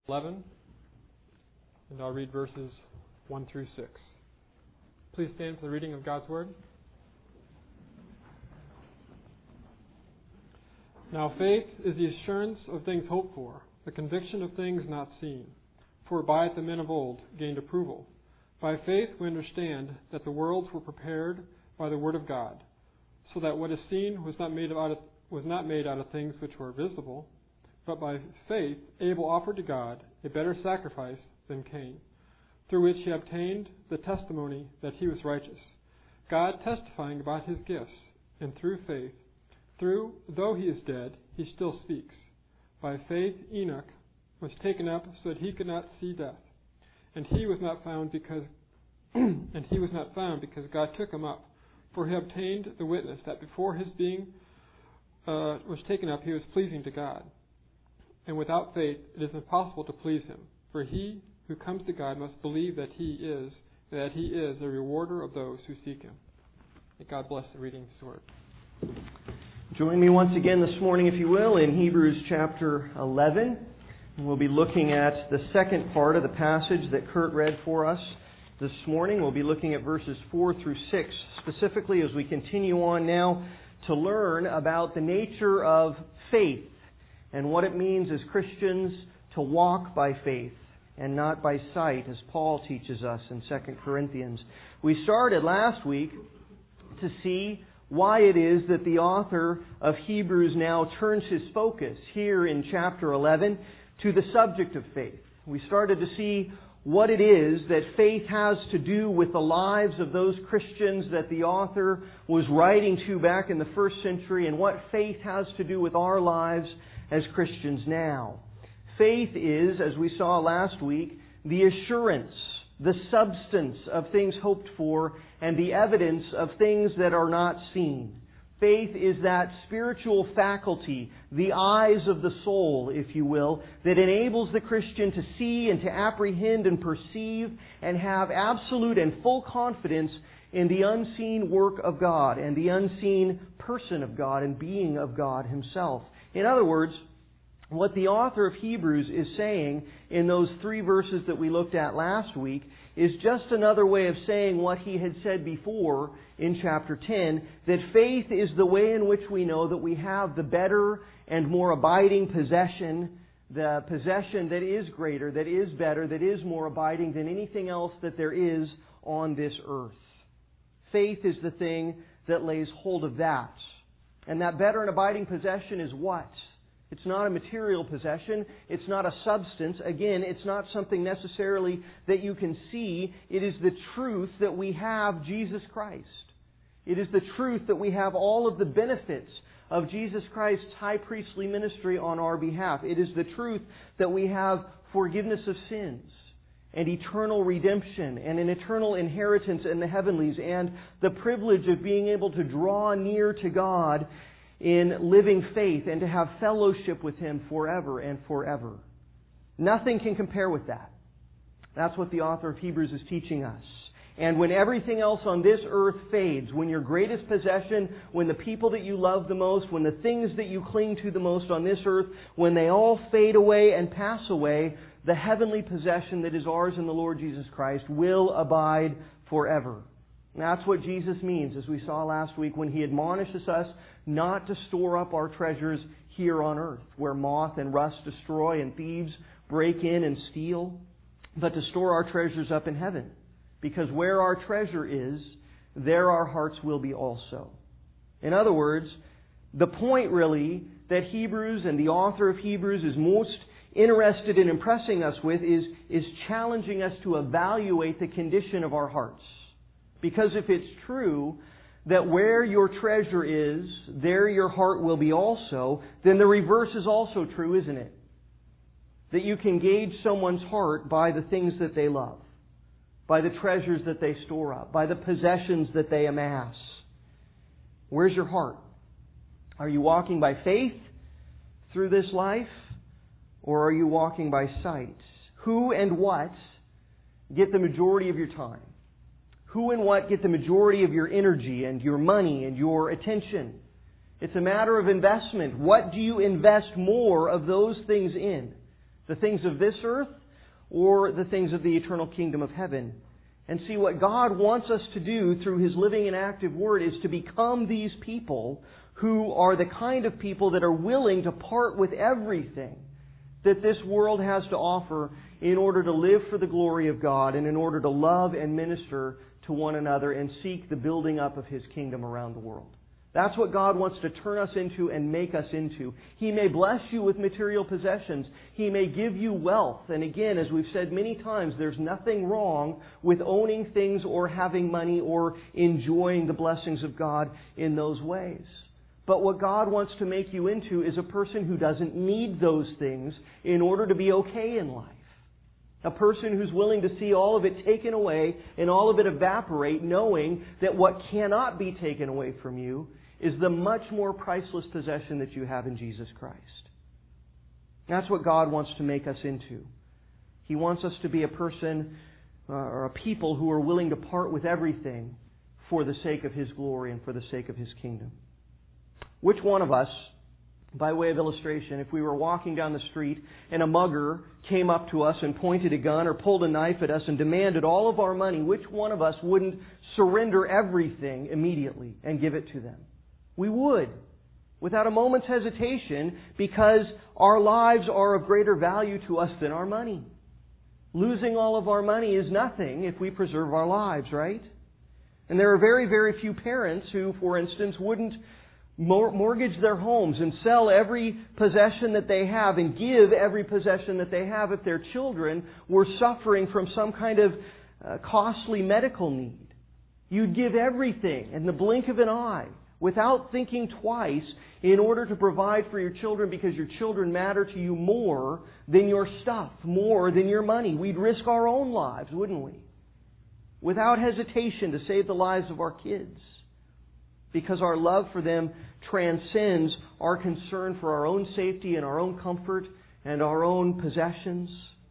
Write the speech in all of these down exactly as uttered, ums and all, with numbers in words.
eleven, and I'll read verses one through six. Please stand for the reading of God's Word. Now faith is the assurance of things hoped for, the conviction of things not seen. For by it the men of old gained approval. By faith we understand that the worlds were prepared by the Word of God, so that what is seen was not made out of, was not made out of things which were visible. But by faith Abel offered to God a better sacrifice than Cain, through which he obtained the testimony that he was righteous, God testifying about his gifts, and through faith, through though he is dead, he still speaks. By faith Enoch was taken up so that he could not see death, and he was not found because and he was not found because God took him up, for he obtained the witness that before his being uh, was taken up he was pleasing to God. And without faith it is impossible to please him. For he who comes to God must believe that he is, that he is a rewarder of those who seek him. May God bless the reading of his word. Join me once again this morning, if you will, in Hebrews chapter eleven. We'll be looking at the second part of the passage that Kurt read for us this morning. We'll be looking at verses four through six, specifically as we continue on now to learn about the nature of faith and what it means as Christians to walk by faith and not by sight, as Paul teaches us in Second Corinthians. We started last week to see why it is that the author of Hebrews now turns his focus here in chapter eleven to the subject of faith. We started to see what it is that faith has to do with the lives of those Christians that the author was writing to back in the first century, and what faith has to do with our lives as Christians now. Faith is, as we saw last week, the assurance, the substance of things hoped for, and the evidence of things that are not seen. Faith is that spiritual faculty, the eyes of the soul, if you will, that enables the Christian to see and to apprehend and perceive and have absolute and full confidence in the unseen work of God and the unseen person of God and being of God Himself. In other words, what the author of Hebrews is saying in those three verses that we looked at last week is just another way of saying what he had said before in chapter ten, that faith is the way in which we know that we have the better and more abiding possession, the possession that is greater, that is better, that is more abiding than anything else that there is on this earth. Faith is the thing that lays hold of that. And that better and abiding possession is what? It's not a material possession. It's not a substance. Again, it's not something necessarily that you can see. It is the truth that we have Jesus Christ. It is the truth that we have all of the benefits of Jesus Christ's high priestly ministry on our behalf. It is the truth that we have forgiveness of sins and eternal redemption and an eternal inheritance in the heavenlies and the privilege of being able to draw near to God in living faith and to have fellowship with Him forever and forever. Nothing can compare with that. That's what the author of Hebrews is teaching us. And when everything else on this earth fades, when your greatest possession, when the people that you love the most, when the things that you cling to the most on this earth, when they all fade away and pass away, the heavenly possession that is ours in the Lord Jesus Christ will abide forever. And that's what Jesus means, as we saw last week, when He admonishes us not to store up our treasures here on earth, where moth and rust destroy and thieves break in and steal, but to store our treasures up in heaven. Because where our treasure is, there our hearts will be also. In other words, the point really that Hebrews and the author of Hebrews is most interested in impressing us with is, is challenging us to evaluate the condition of our hearts. Because if it's true that where your treasure is, there your heart will be also, then the reverse is also true, isn't it? That you can gauge someone's heart by the things that they love, by the treasures that they store up, by the possessions that they amass. Where's your heart? Are you walking by faith through this life, or are you walking by sight? Who and what get the majority of your time? Who and what get the majority of your energy and your money and your attention? It's a matter of investment. What do you invest more of those things in? The things of this earth or the things of the eternal kingdom of heaven? And see, what God wants us to do through His living and active Word is to become these people who are the kind of people that are willing to part with everything that this world has to offer in order to live for the glory of God and in order to love and minister to one another and seek the building up of His kingdom around the world. That's what God wants to turn us into and make us into. He may bless you with material possessions. He may give you wealth. And again, as we've said many times, there's nothing wrong with owning things or having money or enjoying the blessings of God in those ways. But what God wants to make you into is a person who doesn't need those things in order to be okay in life. A person who's willing to see all of it taken away and all of it evaporate, knowing that what cannot be taken away from you is the much more priceless possession that you have in Jesus Christ. That's what God wants to make us into. He wants us to be a person uh, or a people who are willing to part with everything for the sake of His glory and for the sake of His kingdom. Which one of us, by way of illustration, if we were walking down the street and a mugger came up to us and pointed a gun or pulled a knife at us and demanded all of our money, which one of us wouldn't surrender everything immediately and give it to them? We would, without a moment's hesitation, because our lives are of greater value to us than our money. Losing all of our money is nothing if we preserve our lives, right? And there are very, very few parents who, for instance, wouldn't mortgage their homes and sell every possession that they have and give every possession that they have if their children were suffering from some kind of uh, costly medical need. You'd give everything in the blink of an eye without thinking twice in order to provide for your children because your children matter to you more than your stuff, more than your money. We'd risk our own lives, wouldn't we? Without hesitation to save the lives of our kids. Because our love for them transcends our concern for our own safety and our own comfort and our own possessions.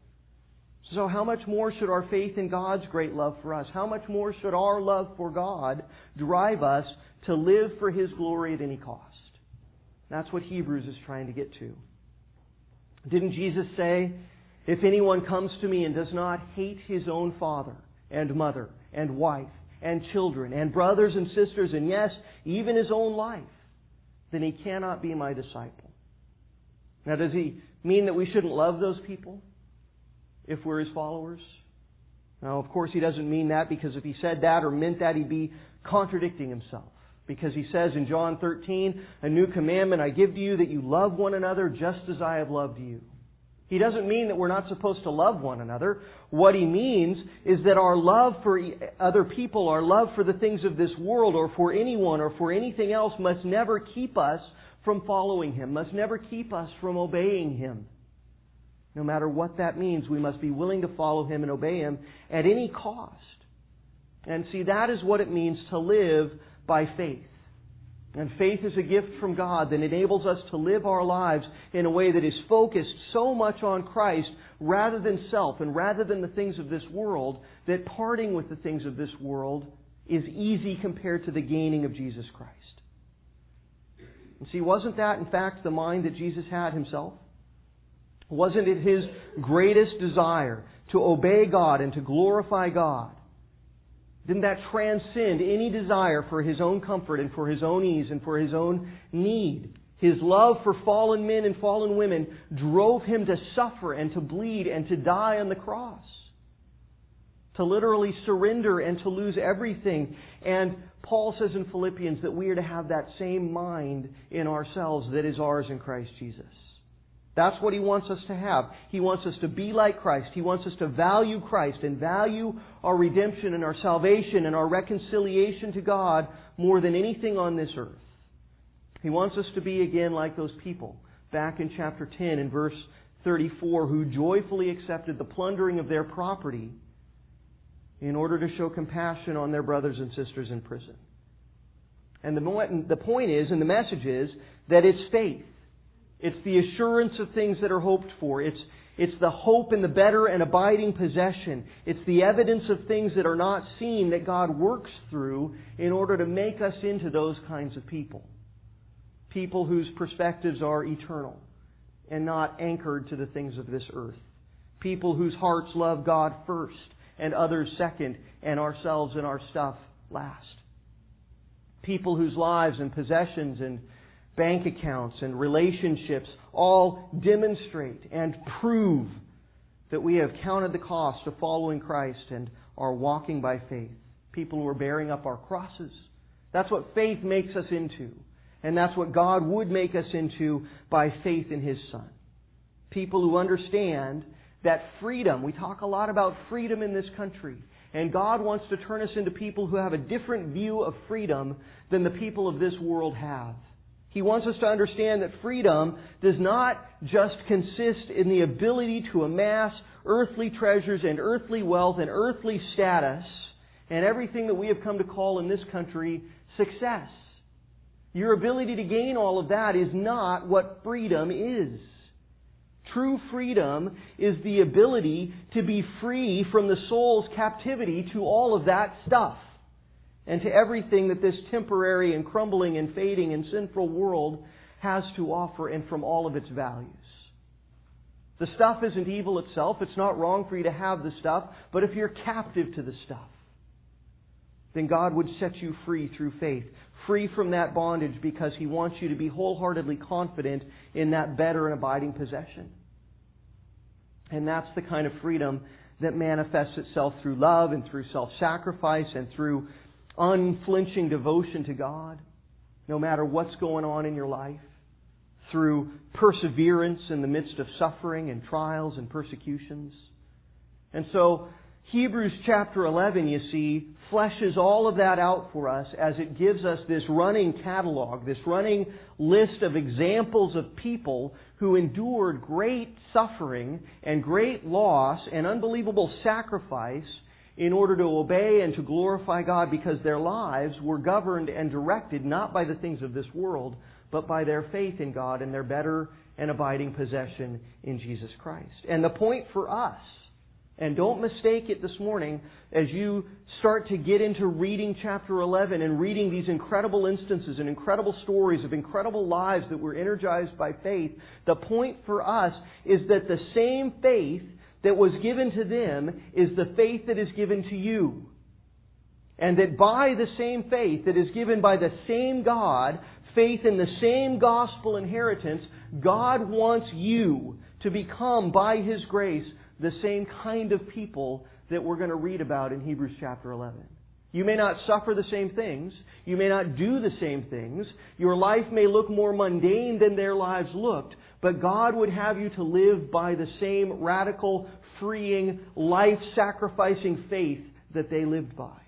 So how much more should our faith in God's great love for us? How much more should our love for God drive us to live for His glory at any cost? That's what Hebrews is trying to get to. Didn't Jesus say, "If anyone comes to me and does not hate his own father and mother and wife and children and brothers and sisters, and yes, even his own life, then he cannot be my disciple"? Now, does He mean that we shouldn't love those people if we're His followers? Now, of course, He doesn't mean that, because if He said that or meant that, He'd be contradicting Himself. Because He says in John thirteen, "A new commandment I give to you, that you love one another just as I have loved you." He doesn't mean that we're not supposed to love one another. What He means is that our love for other people, our love for the things of this world or for anyone or for anything else must never keep us from following Him, must never keep us from obeying Him. No matter what that means, we must be willing to follow Him and obey Him at any cost. And see, that is what it means to live by faith. And faith is a gift from God that enables us to live our lives in a way that is focused so much on Christ rather than self and rather than the things of this world, that parting with the things of this world is easy compared to the gaining of Jesus Christ. And see, wasn't that in fact the mind that Jesus had Himself? Wasn't it His greatest desire to obey God and to glorify God? Didn't that transcend any desire for His own comfort and for His own ease and for His own need? His love for fallen men and fallen women drove Him to suffer and to bleed and to die on the cross. To literally surrender and to lose everything. And Paul says in Philippians that we are to have that same mind in ourselves that is ours in Christ Jesus. That's what He wants us to have. He wants us to be like Christ. He wants us to value Christ and value our redemption and our salvation and our reconciliation to God more than anything on this earth. He wants us to be again like those people back in chapter ten and verse thirty-four who joyfully accepted the plundering of their property in order to show compassion on their brothers and sisters in prison. And the, the point is, and the message is, that it's faith. It's the assurance of things that are hoped for. It's, it's the hope in the better and abiding possession. It's the evidence of things that are not seen that God works through in order to make us into those kinds of people. People whose perspectives are eternal. and not anchored to the things of this earth. People whose hearts love God first and others second and ourselves and our stuff last. People whose lives and possessions and bank accounts and relationships all demonstrate and prove that we have counted the cost of following Christ and are walking by faith. People who are bearing up our crosses. That's what faith makes us into. And that's what God would make us into by faith in His Son. People who understand that freedom, we talk a lot about freedom in this country, and God wants to turn us into people who have a different view of freedom than the people of this world have. He wants us to understand that freedom does not just consist in the ability to amass earthly treasures and earthly wealth and earthly status and everything that we have come to call in this country success. Your ability to gain all of that is not what freedom is. True freedom is the ability to be free from the soul's captivity to all of that stuff and to everything that this temporary and crumbling and fading and sinful world has to offer and from all of its values. The stuff isn't evil itself. It's not wrong for you to have the stuff. But if you're captive to the stuff, then God would set you free through faith. Free from that bondage because He wants you to be wholeheartedly confident in that better and abiding possession. And that's the kind of freedom that manifests itself through love and through self-sacrifice and through unflinching devotion to God, no matter what's going on in your life, through perseverance in the midst of suffering and trials and persecutions. And so, Hebrews chapter eleven, you see, fleshes all of that out for us as it gives us this running catalog, this running list of examples of people who endured great suffering and great loss and unbelievable sacrifice in order to obey and to glorify God, because their lives were governed and directed not by the things of this world, but by their faith in God and their better and abiding possession in Jesus Christ. And the point for us, and don't mistake it this morning as you start to get into reading chapter eleven and reading these incredible instances and incredible stories of incredible lives that were energized by faith, the point for us is that the same faith that was given to them is the faith that is given to you. And that by the same faith that is given by the same God, faith in the same gospel inheritance, God wants you to become, by His grace, the same kind of people that we're going to read about in Hebrews chapter eleven. You may not suffer the same things. You may not do the same things. Your life may look more mundane than their lives looked. But God would have you to live by the same radical, freeing, life-sacrificing faith that they lived by.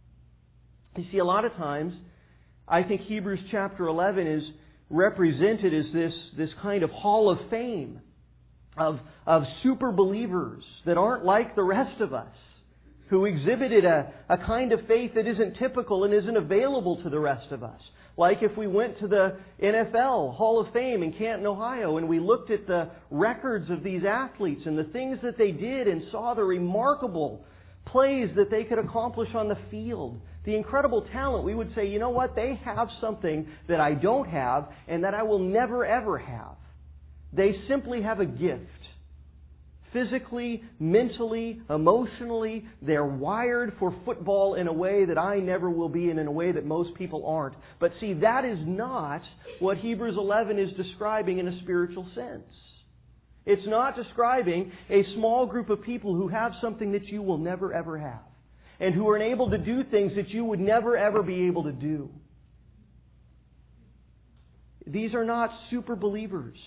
You see, a lot of times, I think Hebrews chapter eleven is represented as this, this kind of hall of fame of, of super believers that aren't like the rest of us, who exhibited a, a kind of faith that isn't typical and isn't available to the rest of us. Like if we went to the N F L Hall of Fame in Canton, Ohio, and we looked at the records of these athletes and the things that they did and saw the remarkable plays that they could accomplish on the field, the incredible talent, we would say, you know what, they have something that I don't have and that I will never ever have. They simply have a gift. Physically, mentally, emotionally, they're wired for football in a way that I never will be and in a way that most people aren't. But see, that is not what Hebrews eleven is describing in a spiritual sense. It's not describing a small group of people who have something that you will never ever have, and who are able to do things that you would never ever be able to do. These are not super believers.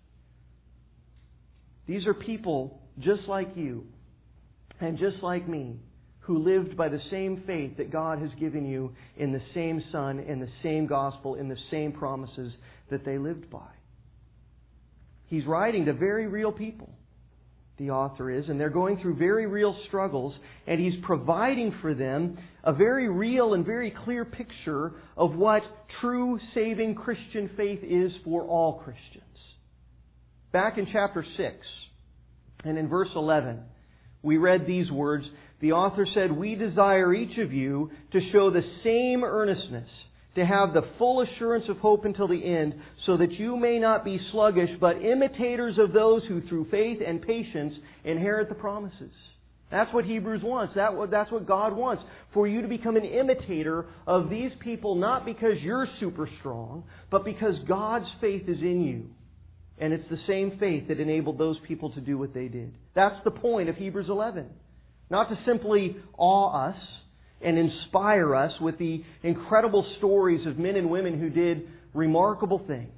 These are people just like you and just like me who lived by the same faith that God has given you in the same Son, in the same gospel, in the same promises that they lived by. He's writing to very real people, the author is, and they're going through very real struggles, and he's providing for them a very real and very clear picture of what true saving Christian faith is for all Christians. Back in chapter six, and in verse eleven, we read these words. The author said, "We desire each of you to show the same earnestness, to have the full assurance of hope until the end, so that you may not be sluggish, but imitators of those who through faith and patience inherit the promises. That's what Hebrews wants. That, that's what God wants. For you to become an imitator of these people, not because you're super strong, but because God's faith is in you. And it's the same faith that enabled those people to do what they did. That's the point of Hebrews eleven. Not to simply awe us and inspire us with the incredible stories of men and women who did remarkable things.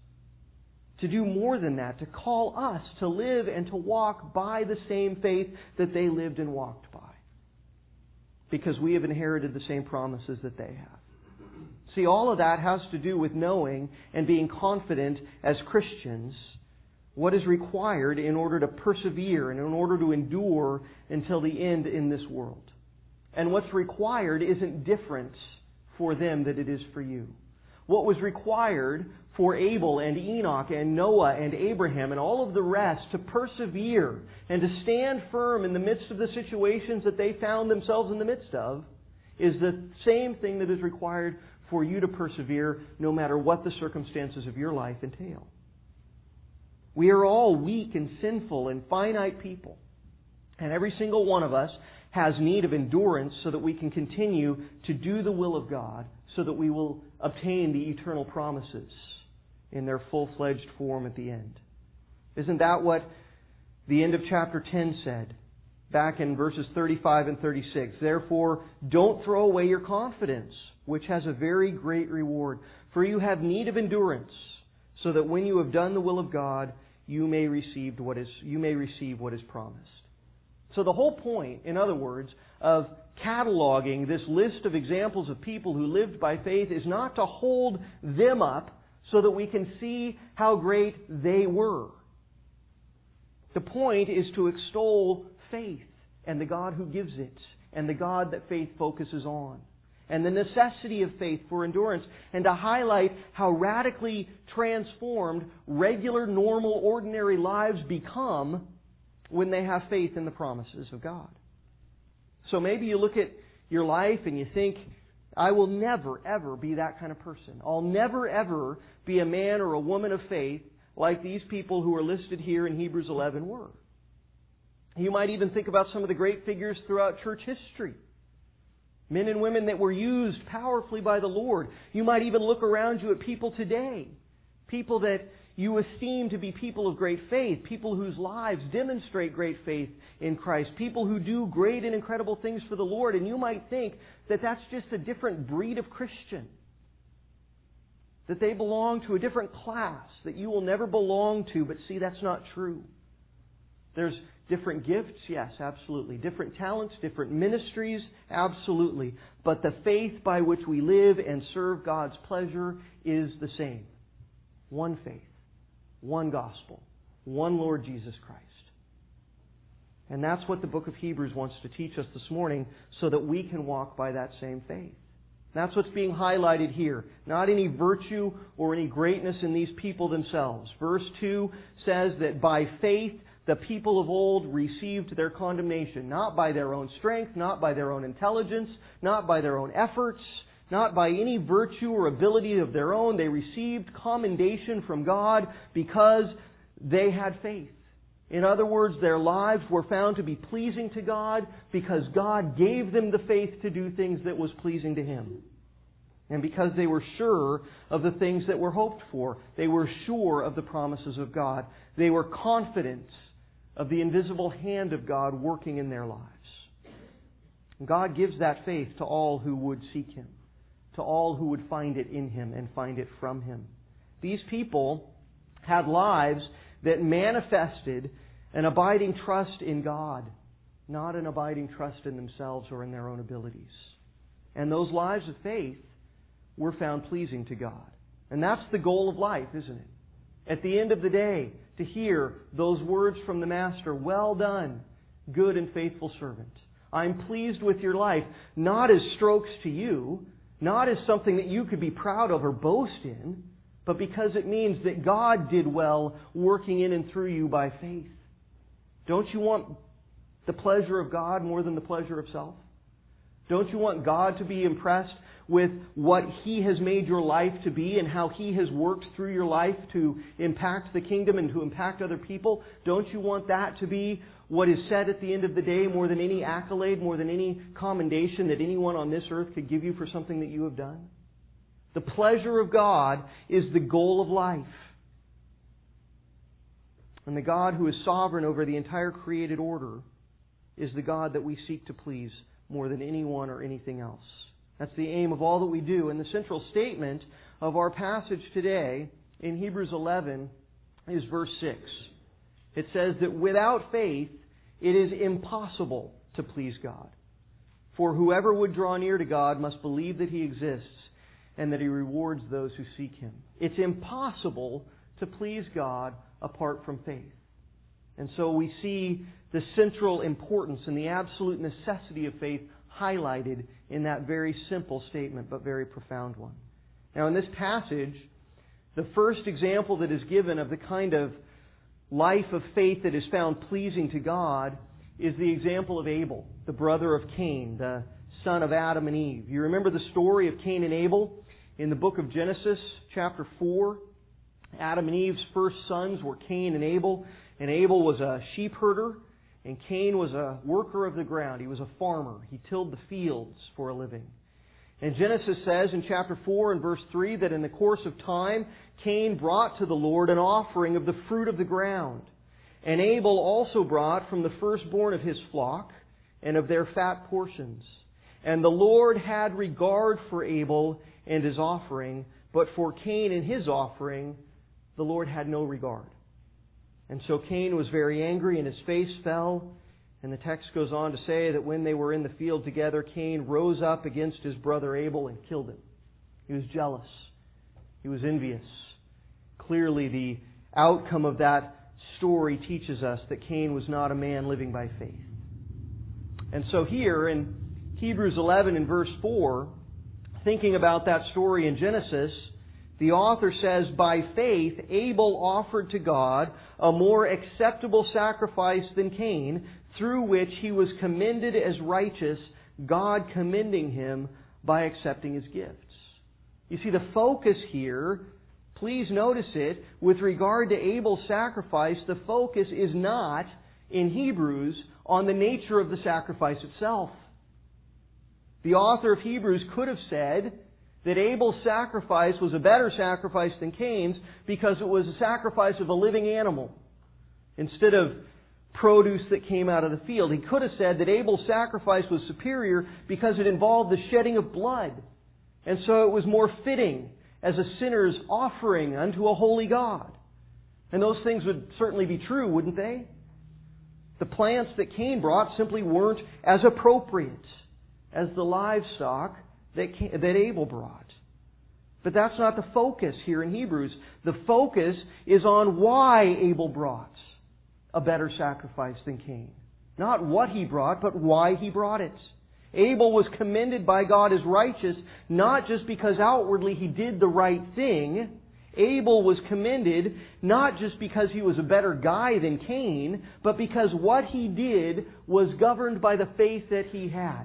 To do more than that, to call us to live and to walk by the same faith that they lived and walked by. Because we have inherited the same promises that they have. See, all of that has to do with knowing and being confident as Christians what is required in order to persevere and in order to endure until the end in this world. And what's required isn't different for them than it is for you. What was required for Abel and Enoch and Noah and Abraham and all of the rest to persevere and to stand firm in the midst of the situations that they found themselves in the midst of is the same thing that is required for you to persevere no matter what the circumstances of your life entail. We are all weak and sinful and finite people. And every single one of us has need of endurance so that we can continue to do the will of God, so that we will obtain the eternal promises in their full-fledged form at the end. Isn't that what the end of chapter ten said? Back in verses thirty-five and thirty-six. Therefore, don't throw away your confidence, which has a very great reward. For you have need of endurance, so that when you have done the will of God, you may receive what is, you may receive what is promised. So the whole point, in other words, of cataloging this list of examples of people who lived by faith is not to hold them up so that we can see how great they were. The point is to extol faith and the God who gives it, and the God that faith focuses on, and the necessity of faith for endurance, and to highlight how radically transformed regular, normal, ordinary lives become when they have faith in the promises of God. So maybe you look at your life and you think, I will never, ever be that kind of person. I'll never, ever be a man or a woman of faith like these people who are listed here in Hebrews eleven were. You might even think about some of the great figures throughout church history. Men and women that were used powerfully by the Lord. You might even look around you at people today. People that you esteem to be people of great faith. People whose lives demonstrate great faith in Christ. People who do great and incredible things for the Lord. And you might think that that's just a different breed of Christian. That they belong to a different class that you will never belong to. But see, that's not true. There's different gifts, yes, absolutely. Different talents, different ministries, absolutely. But the faith by which we live and serve God's pleasure is the same. One faith, one gospel, one Lord Jesus Christ. And that's what the book of Hebrews wants to teach us this morning so that we can walk by that same faith. That's what's being highlighted here. Not any virtue or any greatness in these people themselves. Verse two says that by faith the people of old received their condemnation, not by their own strength, not by their own intelligence, not by their own efforts, not by any virtue or ability of their own. They received commendation from God because they had faith. In other words, their lives were found to be pleasing to God because God gave them the faith to do things that was pleasing to Him. And because they were sure of the things that were hoped for. They were sure of the promises of God. They were confident of the invisible hand of God working in their lives. And God gives that faith to all who would seek Him, to all who would find it in Him and find it from Him. These people had lives that manifested an abiding trust in God, not an abiding trust in themselves or in their own abilities. And those lives of faith were found pleasing to God. And that's the goal of life, isn't it? At the end of the day, to hear those words from the Master, well done, good and faithful servant. I'm pleased with your life, not as strokes to you, not as something that you could be proud of or boast in, but because it means that God did well working in and through you by faith. Don't you want the pleasure of God more than the pleasure of self? Don't you want God to be impressed with what He has made your life to be and how He has worked through your life to impact the kingdom and to impact other people? Don't you want that to be what is said at the end of the day more than any accolade, more than any commendation that anyone on this earth could give you for something that you have done? The pleasure of God is the goal of life. And the God who is sovereign over the entire created order is the God that we seek to please more than anyone or anything else. That's the aim of all that we do. And the central statement of our passage today in Hebrews eleven is verse six. It says that without faith it is impossible to please God. For whoever would draw near to God must believe that He exists and that He rewards those who seek Him. It's impossible to please God apart from faith. And so we see the central importance and the absolute necessity of faith highlighted in that very simple statement, but very profound one. Now, in this passage, the first example that is given of the kind of life of faith that is found pleasing to God is the example of Abel, the brother of Cain, the son of Adam and Eve. You remember the story of Cain and Abel in the book of Genesis, chapter four? Adam and Eve's first sons were Cain and Abel, and Abel was a sheep herder, and Cain was a worker of the ground. He was a farmer. He tilled the fields for a living. And Genesis says in chapter four and verse three that in the course of time, Cain brought to the Lord an offering of the fruit of the ground. And Abel also brought from the firstborn of his flock and of their fat portions. And the Lord had regard for Abel and his offering, but for Cain and his offering, the Lord had no regard. And so Cain was very angry and his face fell. And the text goes on to say that when they were in the field together, Cain rose up against his brother Abel and killed him. He was jealous. He was envious. Clearly, the outcome of that story teaches us that Cain was not a man living by faith. And so here in Hebrews eleven and verse four, thinking about that story in Genesis, the author says, by faith Abel offered to God a more acceptable sacrifice than Cain, through which he was commended as righteous, God commending him by accepting his gifts. You see, the focus here, please notice it, with regard to Abel's sacrifice, the focus is not, in Hebrews, on the nature of the sacrifice itself. The author of Hebrews could have said that Abel's sacrifice was a better sacrifice than Cain's because it was a sacrifice of a living animal instead of produce that came out of the field. He could have said that Abel's sacrifice was superior because it involved the shedding of blood, and so it was more fitting as a sinner's offering unto a holy God. And those things would certainly be true, wouldn't they? The plants that Cain brought simply weren't as appropriate as the livestock that that Abel brought. But that's not the focus here in Hebrews. The focus is on why Abel brought a better sacrifice than Cain. Not what he brought, but why he brought it. Abel was commended by God as righteous, not just because outwardly he did the right thing. Abel was commended not just because he was a better guy than Cain, but because what he did was governed by the faith that he had.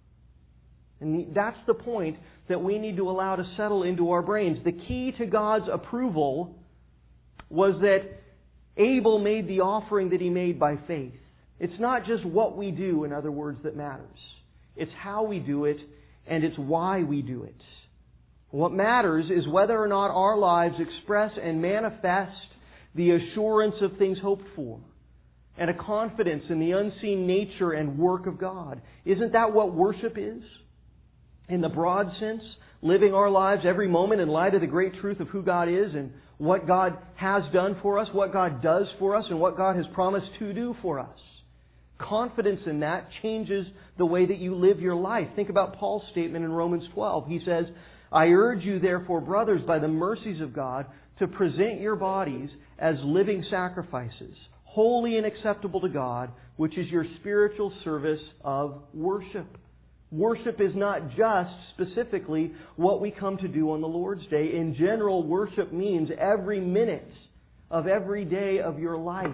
And that's the point that we need to allow to settle into our brains. The key to God's approval was that Abel made the offering that he made by faith. It's not just what we do, in other words, that matters. It's how we do it, and it's why we do it. What matters is whether or not our lives express and manifest the assurance of things hoped for and a confidence in the unseen nature and work of God. Isn't that what worship is? In the broad sense, living our lives every moment in light of the great truth of who God is and what God has done for us, what God does for us, and what God has promised to do for us. Confidence in that changes the way that you live your life. Think about Paul's statement in Romans twelve. He says, I urge you therefore, brothers, by the mercies of God, to present your bodies as living sacrifices, holy and acceptable to God, which is your spiritual service of worship. Worship is not just specifically what we come to do on the Lord's Day. In general, worship means every minute of every day of your life,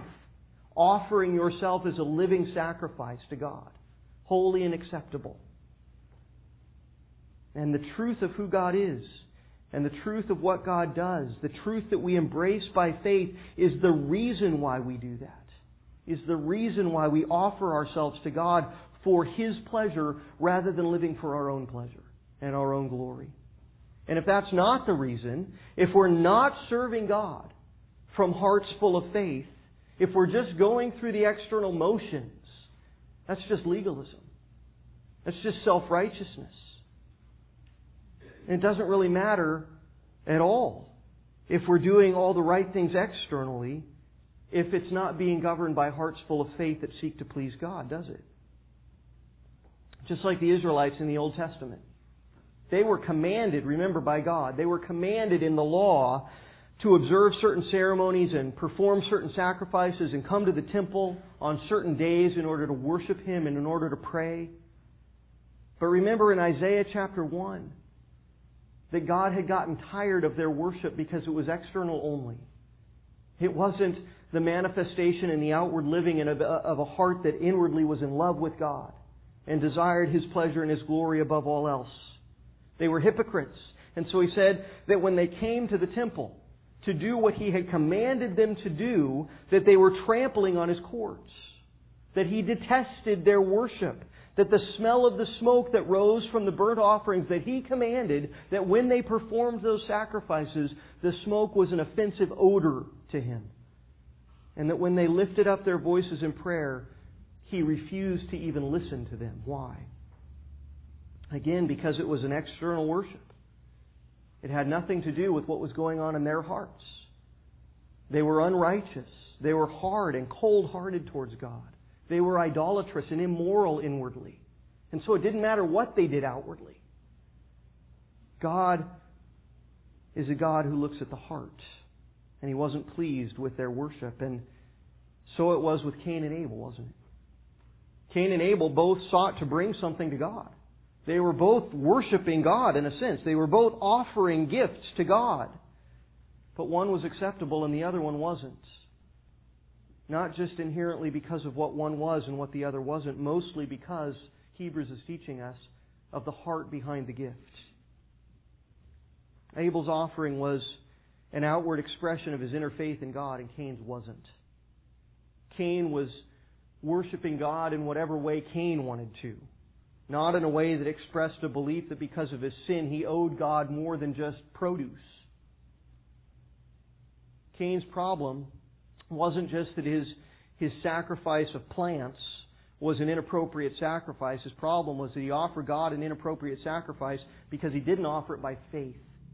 offering yourself as a living sacrifice to God, holy and acceptable. And the truth of who God is, and the truth of what God does, the truth that we embrace by faith is the reason why we do that. Is the reason why we offer ourselves to God for His pleasure rather than living for our own pleasure and our own glory. And if that's not the reason, if we're not serving God from hearts full of faith, if we're just going through the external motions, that's just legalism. That's just self-righteousness. And it doesn't really matter at all if we're doing all the right things externally, if it's not being governed by hearts full of faith that seek to please God, does it? Just like the Israelites in the Old Testament. They were commanded, remember, by God. They were commanded in the law to observe certain ceremonies and perform certain sacrifices and come to the temple on certain days in order to worship Him and in order to pray. But remember in Isaiah chapter one that God had gotten tired of their worship because it was external only. It wasn't the manifestation and the outward living of a heart that inwardly was in love with God and desired His pleasure and His glory above all else. They were hypocrites. And so He said that when they came to the temple to do what He had commanded them to do, that they were trampling on His courts. That He detested their worship. That the smell of the smoke that rose from the burnt offerings that He commanded, that when they performed those sacrifices, the smoke was an offensive odor to Him. And that when they lifted up their voices in prayer, He refused to even listen to them. Why? Again, because it was an external worship. It had nothing to do with what was going on in their hearts. They were unrighteous. They were hard and cold-hearted towards God. They were idolatrous and immoral inwardly. And so it didn't matter what they did outwardly. God is a God who looks at the heart. And He wasn't pleased with their worship. And so it was with Cain and Abel, wasn't it? Cain and Abel both sought to bring something to God. They were both worshiping God in a sense. They were both offering gifts to God. But one was acceptable and the other one wasn't. Not just inherently because of what one was and what the other wasn't, mostly because Hebrews is teaching us of the heart behind the gift. Abel's offering was an outward expression of his inner faith in God, and Cain's wasn't. Cain was worshiping God in whatever way Cain wanted to. Not in a way that expressed a belief that because of his sin he owed God more than just produce. Cain's problem wasn't just that his, his sacrifice of plants was an inappropriate sacrifice. His problem was that he offered God an inappropriate sacrifice because he didn't offer it by faith.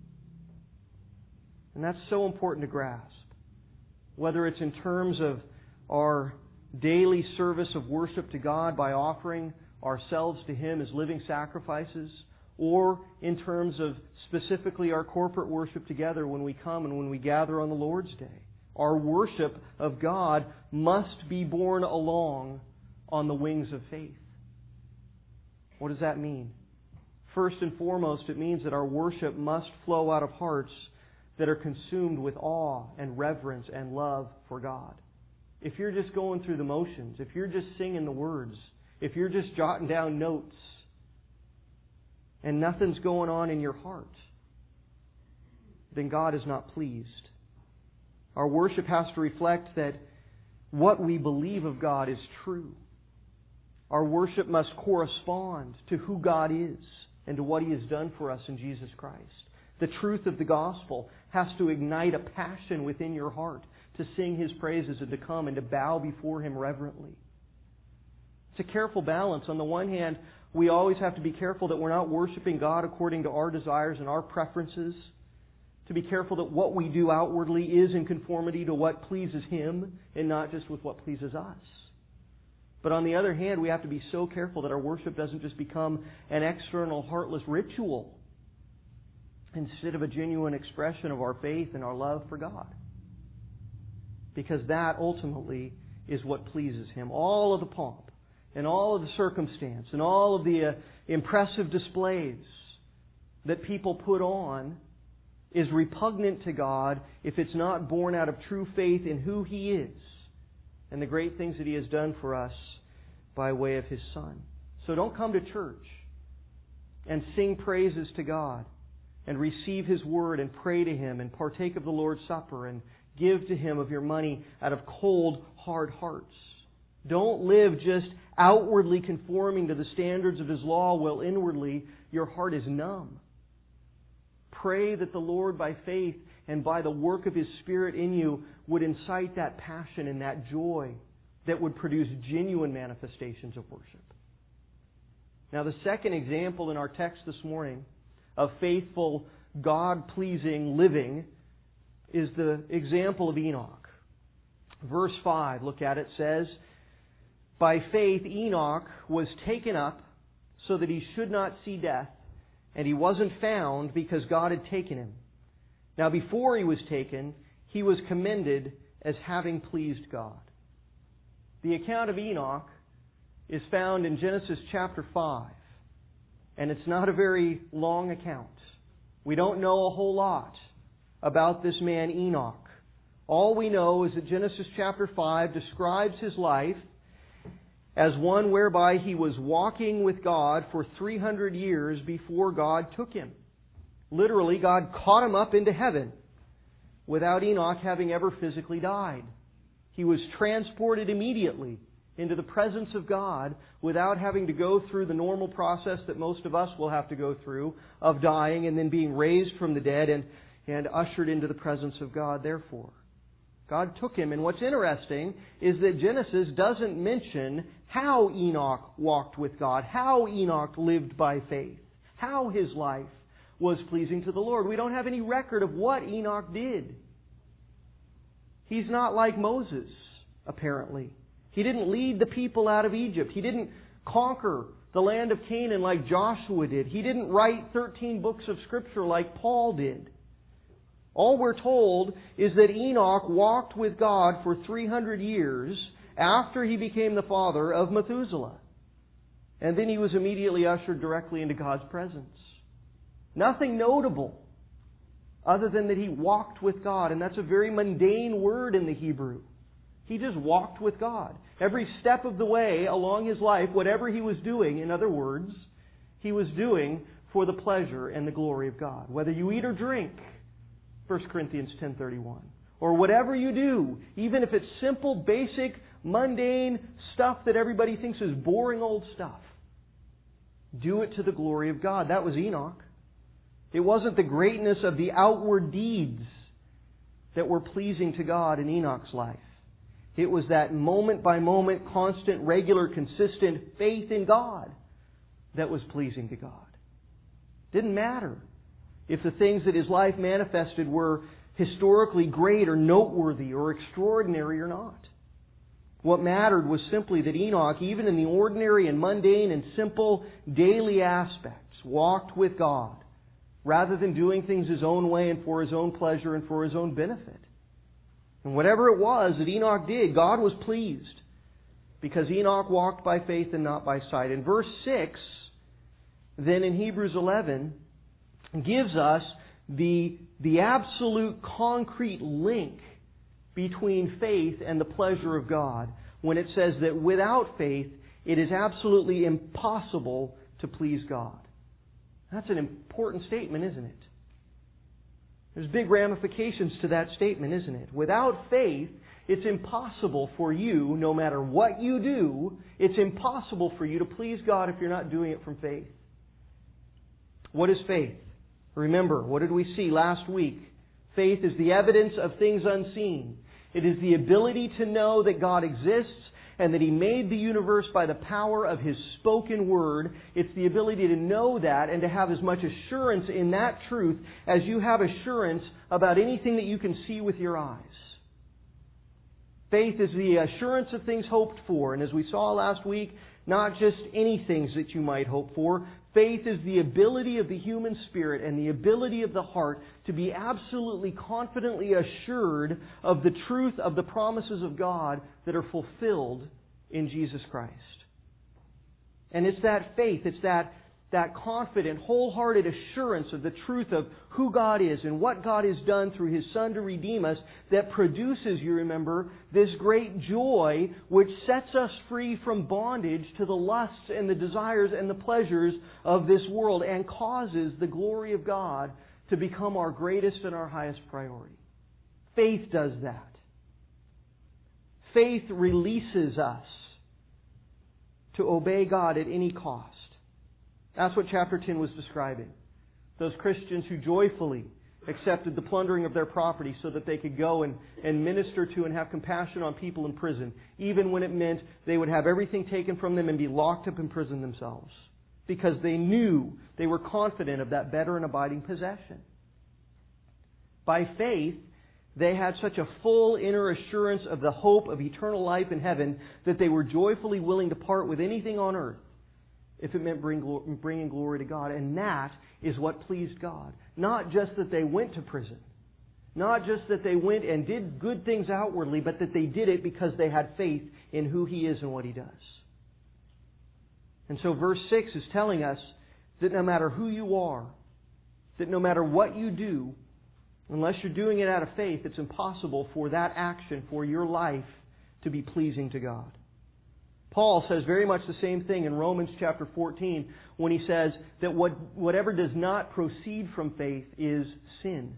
And that's so important to grasp. Whether it's in terms of our daily service of worship to God by offering ourselves to Him as living sacrifices, or in terms of specifically our corporate worship together when we come and when we gather on the Lord's Day. Our worship of God must be borne along on the wings of faith. What does that mean? First and foremost, it means that our worship must flow out of hearts that are consumed with awe and reverence and love for God. If you're just going through the motions, if you're just singing the words, if you're just jotting down notes, and nothing's going on in your heart, then God is not pleased. Our worship has to reflect that what we believe of God is true. Our worship must correspond to who God is and to what He has done for us in Jesus Christ. The truth of the gospel has to ignite a passion within your heart to sing His praises and to come and to bow before Him reverently. It's a careful balance. On the one hand, we always have to be careful that we're not worshiping God according to our desires and our preferences. To be careful that what we do outwardly is in conformity to what pleases Him and not just with what pleases us. But on the other hand, we have to be so careful that our worship doesn't just become an external, heartless ritual instead of a genuine expression of our faith and our love for God. Because that ultimately is what pleases Him. All of the pomp and all of the circumstance and all of the uh, impressive displays that people put on is repugnant to God if it's not born out of true faith in who He is and the great things that He has done for us by way of His Son. So don't come to church and sing praises to God and receive His Word and pray to Him and partake of the Lord's Supper and give to Him of your money out of cold, hard hearts. Don't live just outwardly conforming to the standards of His law while inwardly your heart is numb. Pray that the Lord, by faith and by the work of His Spirit in you, would incite that passion and that joy that would produce genuine manifestations of worship. Now, the second example in our text this morning of faithful, God-pleasing living is the example of Enoch. Verse five, look at it, says, "By faith Enoch was taken up so that he should not see death, and he wasn't found because God had taken him. Now before he was taken, he was commended as having pleased God." The account of Enoch is found in Genesis chapter five, and it's not a very long account. We don't know a whole lot about this man Enoch. All we know is that Genesis chapter five describes his life as one whereby he was walking with God for three hundred years before God took him. Literally, God caught him up into heaven without Enoch having ever physically died. He was transported immediately into the presence of God without having to go through the normal process that most of us will have to go through of dying and then being raised from the dead and, and ushered into the presence of God, therefore. God took him. And what's interesting is that Genesis doesn't mention how Enoch walked with God, how Enoch lived by faith, how his life was pleasing to the Lord. We don't have any record of what Enoch did. He's not like Moses, apparently. He didn't lead the people out of Egypt. He didn't conquer the land of Canaan like Joshua did. He didn't write thirteen books of Scripture like Paul did. All we're told is that Enoch walked with God for three hundred years after he became the father of Methuselah. And then he was immediately ushered directly into God's presence. Nothing notable other than that he walked with God. And that's a very mundane word in the Hebrew. He just walked with God. Every step of the way along his life, whatever he was doing, in other words, he was doing for the pleasure and the glory of God. Whether you eat or drink, First Corinthians ten thirty-one. Or whatever you do, even if it's simple, basic, mundane stuff that everybody thinks is boring old stuff, do it to the glory of God. That was Enoch. It wasn't the greatness of the outward deeds that were pleasing to God in Enoch's life. It was that moment-by-moment, constant, regular, consistent faith in God that was pleasing to God. Didn't matter if the things that his life manifested were historically great or noteworthy or extraordinary or not. What mattered was simply that Enoch, even in the ordinary and mundane and simple daily aspects, walked with God rather than doing things his own way and for his own pleasure and for his own benefit. And whatever it was that Enoch did, God was pleased because Enoch walked by faith and not by sight. In verse six, then in Hebrews eleven, gives us the, the absolute concrete link between faith and the pleasure of God when it says that without faith it is absolutely impossible to please God. That's an important statement, isn't it? There's big ramifications to that statement, isn't it? Without faith, it's impossible for you, no matter what you do, it's impossible for you to please God if you're not doing it from faith. What is faith? Remember, what did we see last week? Faith is the evidence of things unseen. It is the ability to know that God exists and that He made the universe by the power of His spoken word. It's the ability to know that and to have as much assurance in that truth as you have assurance about anything that you can see with your eyes. Faith is the assurance of things hoped for. And as we saw last week, not just any things that you might hope for. Faith is the ability of the human spirit and the ability of the heart to be absolutely confidently assured of the truth of the promises of God that are fulfilled in Jesus Christ. And it's that faith, it's that that confident, wholehearted assurance of the truth of who God is and what God has done through His Son to redeem us that produces, you remember, this great joy which sets us free from bondage to the lusts and the desires and the pleasures of this world and causes the glory of God to become our greatest and our highest priority. Faith does that. Faith releases us to obey God at any cost. That's what chapter ten was describing. Those Christians who joyfully accepted the plundering of their property so that they could go and, and minister to and have compassion on people in prison, even when it meant they would have everything taken from them and be locked up in prison themselves, because they knew, they were confident of that better and abiding possession. By faith, they had such a full inner assurance of the hope of eternal life in heaven that they were joyfully willing to part with anything on earth if it meant bring, bringing glory to God. And that is what pleased God. Not just that they went to prison. Not just that they went and did good things outwardly, but that they did it because they had faith in who He is and what He does. And so verse six is telling us that no matter who you are, that no matter what you do, unless you're doing it out of faith, it's impossible for that action, for your life, to be pleasing to God. Paul says very much the same thing in Romans chapter fourteen when he says that what, whatever does not proceed from faith is sin.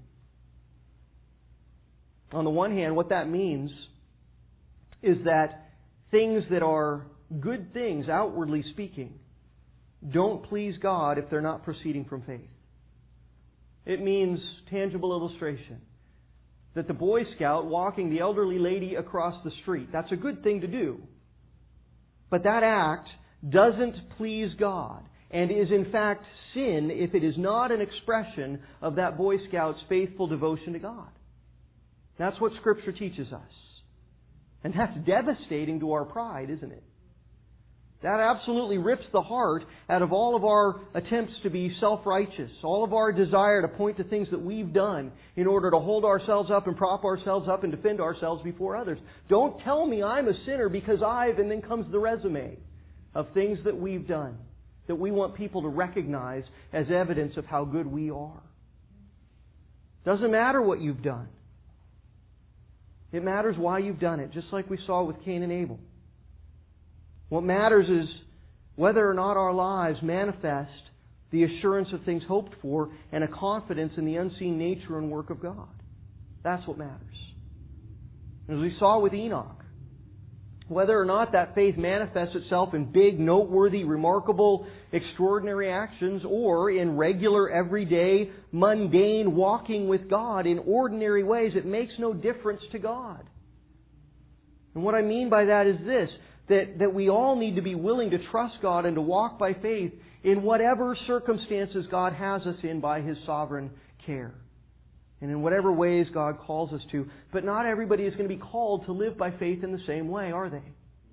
On the one hand, what that means is that things that are good things, outwardly speaking, don't please God if they're not proceeding from faith. It means, tangible illustration, that the Boy Scout walking the elderly lady across the street, that's a good thing to do. But that act doesn't please God and is in fact sin if it is not an expression of that Boy Scout's faithful devotion to God. That's what Scripture teaches us. And that's devastating to our pride, isn't it? That absolutely rips the heart out of all of our attempts to be self-righteous, all of our desire to point to things that we've done in order to hold ourselves up and prop ourselves up and defend ourselves before others. Don't tell me I'm a sinner because I've, and then comes the resume of things that we've done that we want people to recognize as evidence of how good we are. Doesn't matter what you've done. It matters why you've done it, just like we saw with Cain and Abel. What matters is whether or not our lives manifest the assurance of things hoped for and a confidence in the unseen nature and work of God. That's what matters. As we saw with Enoch, whether or not that faith manifests itself in big, noteworthy, remarkable, extraordinary actions or in regular, everyday, mundane walking with God in ordinary ways, it makes no difference to God. And what I mean by that is this, That, that we all need to be willing to trust God and to walk by faith in whatever circumstances God has us in by His sovereign care. And in whatever ways God calls us to. But not everybody is going to be called to live by faith in the same way, are they?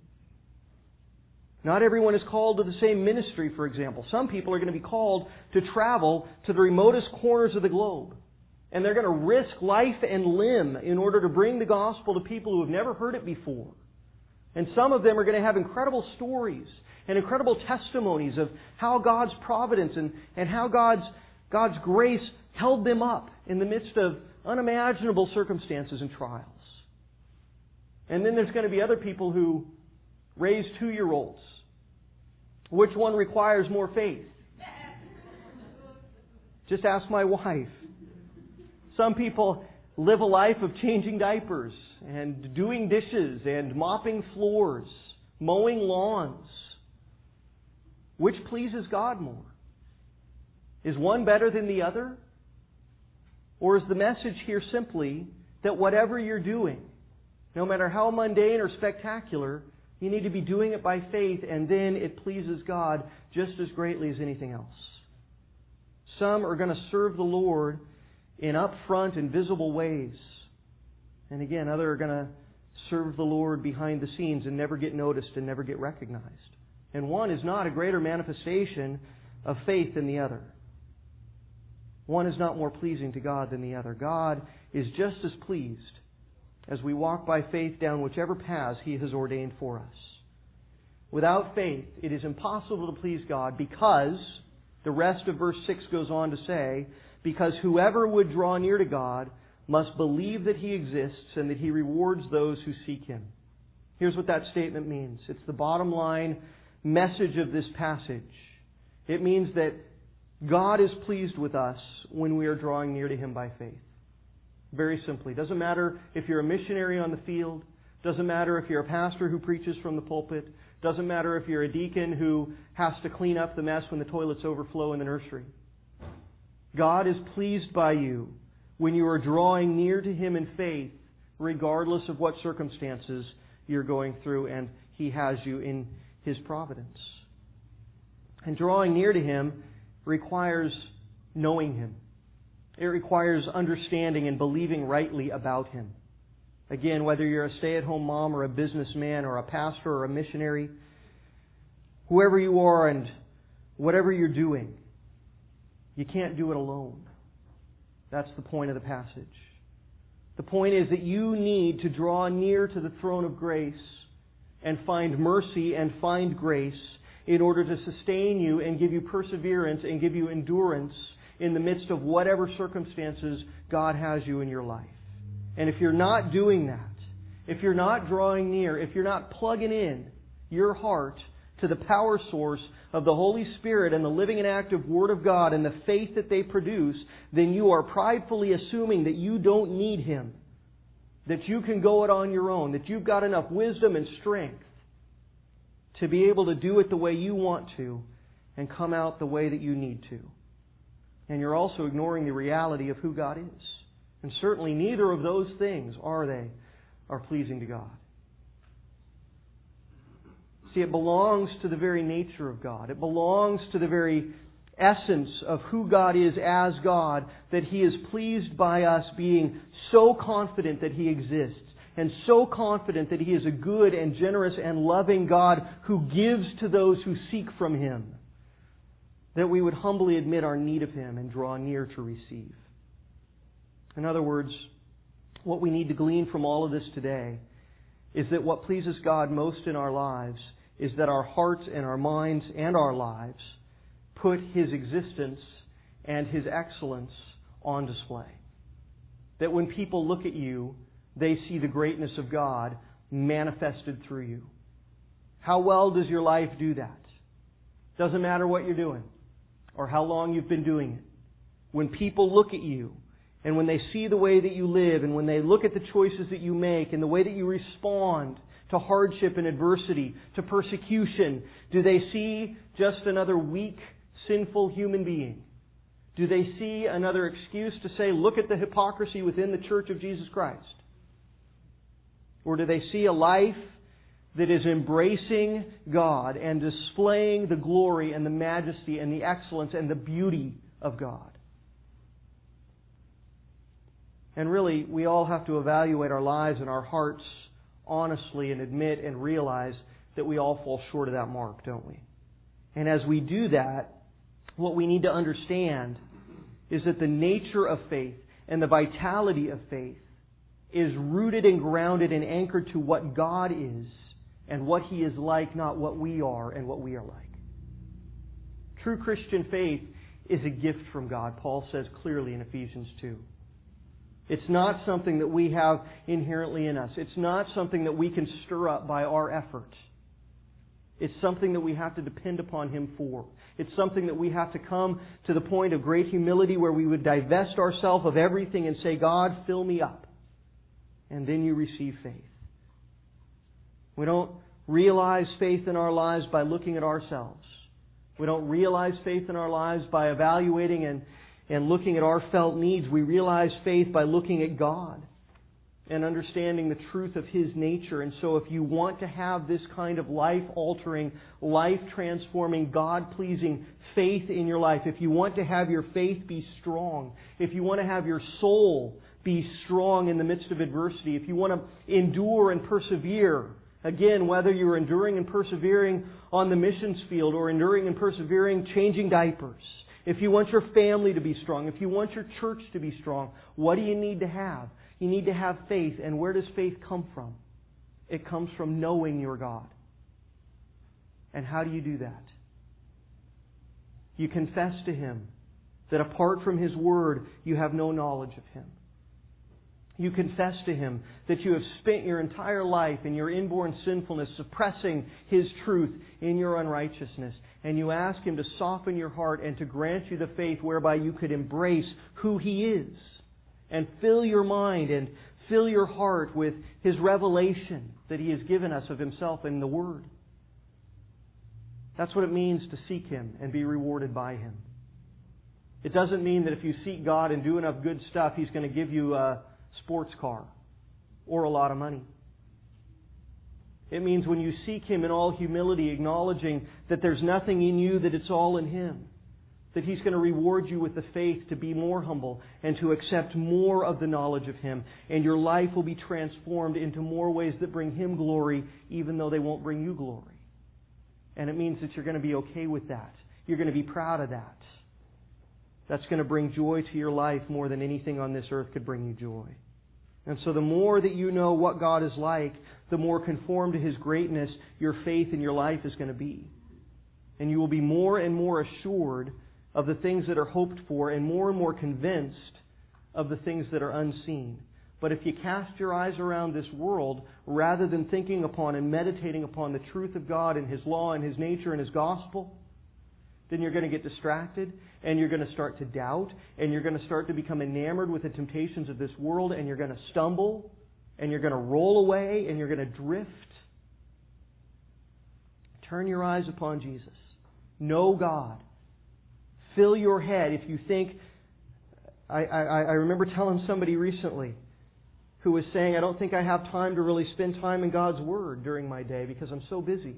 Not everyone is called to the same ministry, for example. Some people are going to be called to travel to the remotest corners of the globe. And they're going to risk life and limb in order to bring the gospel to people who have never heard it before. And some of them are going to have incredible stories and incredible testimonies of how God's providence and, and how God's, God's grace held them up in the midst of unimaginable circumstances and trials. And then there's going to be other people who raise two-year-olds. Which one requires more faith? Just ask my wife. Some people live a life of changing diapers and doing dishes and mopping floors, mowing lawns. Which pleases God more? Is one better than the other? Or is the message here simply that whatever you're doing, no matter how mundane or spectacular, you need to be doing it by faith, and then it pleases God just as greatly as anything else? Some are going to serve the Lord in upfront and visible ways. And again, others are going to serve the Lord behind the scenes and never get noticed and never get recognized. And one is not a greater manifestation of faith than the other. One is not more pleasing to God than the other. God is just as pleased as we walk by faith down whichever paths He has ordained for us. Without faith, it is impossible to please God because The rest of verse six goes on to say, because whoever would draw near to God must believe that He exists and that He rewards those who seek Him. Here's what that statement means. It's the bottom line message of this passage. It means that God is pleased with us when we are drawing near to Him by faith. Very simply. Doesn't matter if you're a missionary on the field. Doesn't matter if you're a pastor who preaches from the pulpit. Doesn't matter if you're a deacon who has to clean up the mess when the toilets overflow in the nursery. God is pleased by you when you are drawing near to Him in faith, regardless of what circumstances you're going through, and He has you in His providence. And drawing near to Him requires knowing Him. It requires understanding and believing rightly about Him. Again, whether you're a stay-at-home mom or a businessman or a pastor or a missionary, whoever you are and whatever you're doing, you can't do it alone. That's the point of the passage. The point is that you need to draw near to the throne of grace and find mercy and find grace in order to sustain you and give you perseverance and give you endurance in the midst of whatever circumstances God has you in your life. And if you're not doing that, if you're not drawing near, if you're not plugging in your heart to the power source of the Holy Spirit and the living and active Word of God and the faith that they produce, then you are pridefully assuming that you don't need Him, that you can go it on your own, that you've got enough wisdom and strength to be able to do it the way you want to and come out the way that you need to. And you're also ignoring the reality of who God is. And certainly neither of those things, are they, are pleasing to God. See, it belongs to the very nature of God. It belongs to the very essence of who God is as God, that He is pleased by us being so confident that He exists, and so confident that He is a good and generous and loving God who gives to those who seek from Him, that we would humbly admit our need of Him and draw near to receive. In other words, what we need to glean from all of this today is that what pleases God most in our lives is that our hearts and our minds and our lives put His existence and His excellence on display. That when people look at you, they see the greatness of God manifested through you. How well does your life do that? Doesn't matter what you're doing or how long you've been doing it. When people look at you, and when they see the way that you live, and when they look at the choices that you make, and the way that you respond to hardship and adversity, to persecution, do they see just another weak, sinful human being? Do they see another excuse to say, look at the hypocrisy within the Church of Jesus Christ? Or do they see a life that is embracing God and displaying the glory and the majesty and the excellence and the beauty of God? And really, we all have to evaluate our lives and our hearts honestly and admit and realize that we all fall short of that mark, don't we? And as we do that, what we need to understand is that the nature of faith and the vitality of faith is rooted and grounded and anchored to what God is and what He is like, not what we are and what we are like. True Christian faith is a gift from God, Paul says clearly in Ephesians two. It's not something that we have inherently in us. It's not something that we can stir up by our effort. It's something that we have to depend upon Him for. It's something that we have to come to the point of great humility where we would divest ourselves of everything and say, God, fill me up. And then you receive faith. We don't realize faith in our lives by looking at ourselves. We don't realize faith in our lives by evaluating and And looking at our felt needs. We realize faith by looking at God and understanding the truth of His nature. And so if you want to have this kind of life-altering, life-transforming, God-pleasing faith in your life, if you want to have your faith be strong, if you want to have your soul be strong in the midst of adversity, if you want to endure and persevere, again, whether you're enduring and persevering on the missions field or enduring and persevering changing diapers, if you want your family to be strong, if you want your church to be strong, what do you need to have? You need to have faith. And where does faith come from? It comes from knowing your God. And how do you do that? You confess to Him that apart from His Word, you have no knowledge of Him. You confess to Him that you have spent your entire life in your inborn sinfulness suppressing His truth in your unrighteousness. And you ask Him to soften your heart and to grant you the faith whereby you could embrace who He is and fill your mind and fill your heart with His revelation that He has given us of Himself in the Word. That's what it means to seek Him and be rewarded by Him. It doesn't mean that if you seek God and do enough good stuff, He's going to give you a sports car or a lot of money. It means when you seek Him in all humility, acknowledging that there's nothing in you, that it's all in Him. That He's going to reward you with the faith to be more humble and to accept more of the knowledge of Him. And your life will be transformed into more ways that bring Him glory, even though they won't bring you glory. And it means that you're going to be okay with that. You're going to be proud of that. That's going to bring joy to your life more than anything on this earth could bring you joy. And so the more that you know what God is like, the more conformed to His greatness your faith in your life is going to be. And you will be more and more assured of the things that are hoped for and more and more convinced of the things that are unseen. But if you cast your eyes around this world, rather than thinking upon and meditating upon the truth of God and His law and His nature and His gospel, then you're going to get distracted and you're going to start to doubt and you're going to start to become enamored with the temptations of this world and you're going to stumble and you're going to roll away and you're going to drift. Turn your eyes upon Jesus. Know God. Fill your head. If you think... I, I, I remember telling somebody recently who was saying, I don't think I have time to really spend time in God's Word during my day because I'm so busy.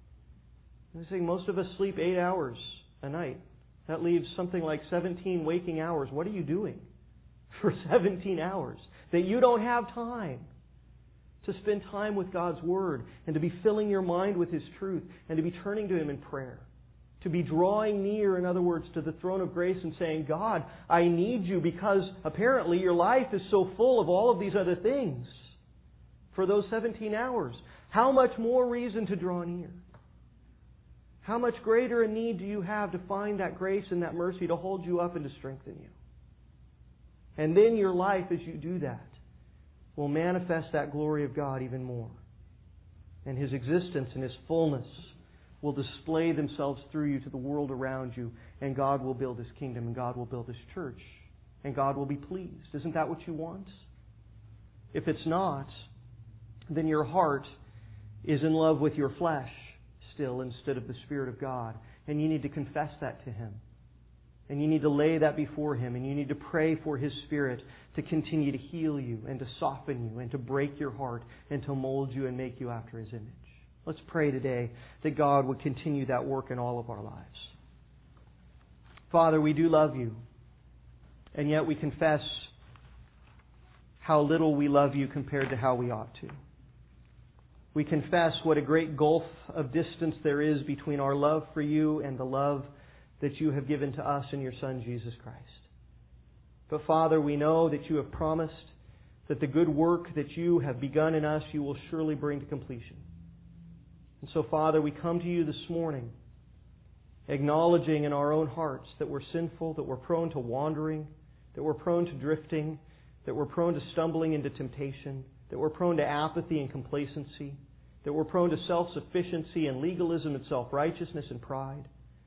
I say most of us sleep eight hours a night. That leaves something like seventeen waking hours. What are you doing for seventeen hours? That you don't have time to spend time with God's Word and to be filling your mind with His truth and to be turning to Him in prayer. To be drawing near, in other words, to the throne of grace and saying, God, I need You because apparently your life is so full of all of these other things for those seventeen hours. How much more reason to draw near? How much greater a need do you have to find that grace and that mercy to hold you up and to strengthen you? And then your life, as you do that, will manifest that glory of God even more. And His existence and His fullness will display themselves through you to the world around you. And God will build His kingdom and God will build His church. And God will be pleased. Isn't that what you want? If it's not, then your heart is in love with your flesh still instead of the Spirit of God. And you need to confess that to Him. And you need to lay that before Him. And you need to pray for His Spirit to continue to heal you and to soften you and to break your heart and to mold you and make you after His image. Let's pray today that God would continue that work in all of our lives. Father, we do love You. And yet we confess how little we love You compared to how we ought to. We confess what a great gulf of distance there is between our love for You and the love that You have given to us in Your Son, Jesus Christ. But Father, we know that You have promised that the good work that You have begun in us, You will surely bring to completion. And so, Father, we come to You this morning, acknowledging in our own hearts that we're sinful, that we're prone to wandering, that we're prone to drifting, that we're prone to stumbling into temptation, that we're prone to apathy and complacency, that we're prone to self-sufficiency and legalism and self-righteousness and pride.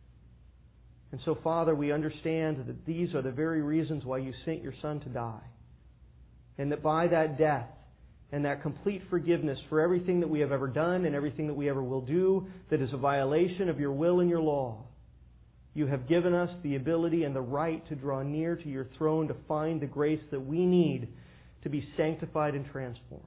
And so, Father, we understand that these are the very reasons why You sent Your Son to die. And that by that death and that complete forgiveness for everything that we have ever done and everything that we ever will do that is a violation of Your will and Your law, You have given us the ability and the right to draw near to Your throne to find the grace that we need to be sanctified and transformed.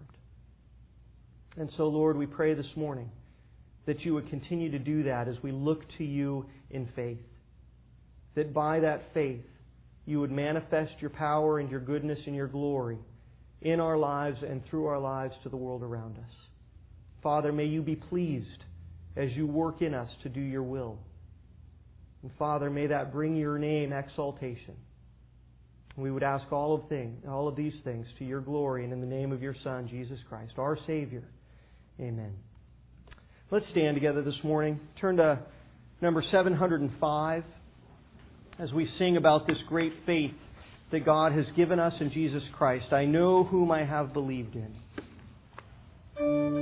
And so, Lord, we pray this morning that You would continue to do that as we look to You in faith. That by that faith, You would manifest Your power and Your goodness and Your glory in our lives and through our lives to the world around us. Father, may You be pleased as You work in us to do Your will. And Father, may that bring Your name exaltation. We would ask all of things, all of these things to Your glory and in the name of Your Son, Jesus Christ, our Savior. Amen. Let's stand together this morning. Turn to number seven hundred five. as we sing about this great faith that God has given us in Jesus Christ. I know whom I have believed in.